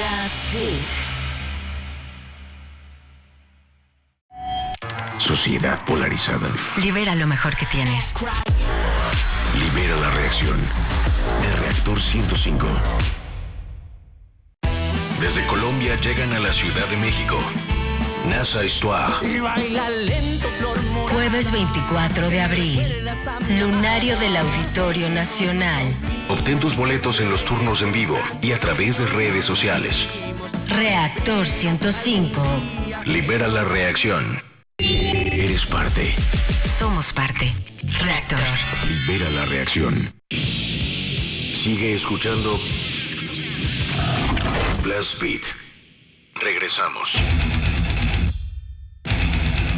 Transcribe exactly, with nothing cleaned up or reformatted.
Blast Beat. Sociedad polarizada. Libera lo mejor que tienes. Libera la reacción de Reactor ciento cinco. Desde Colombia llegan a la Ciudad de México. NASA Histoire. Jueves veinticuatro de abril. Lunario del Auditorio Nacional. Obtén tus boletos en los turnos en vivo y a través de redes sociales. Reactor ciento cinco. Libera la reacción. Eres parte. Somos parte. Reactor. Libera la reacción. Sigue escuchando Blast Beat. Regresamos.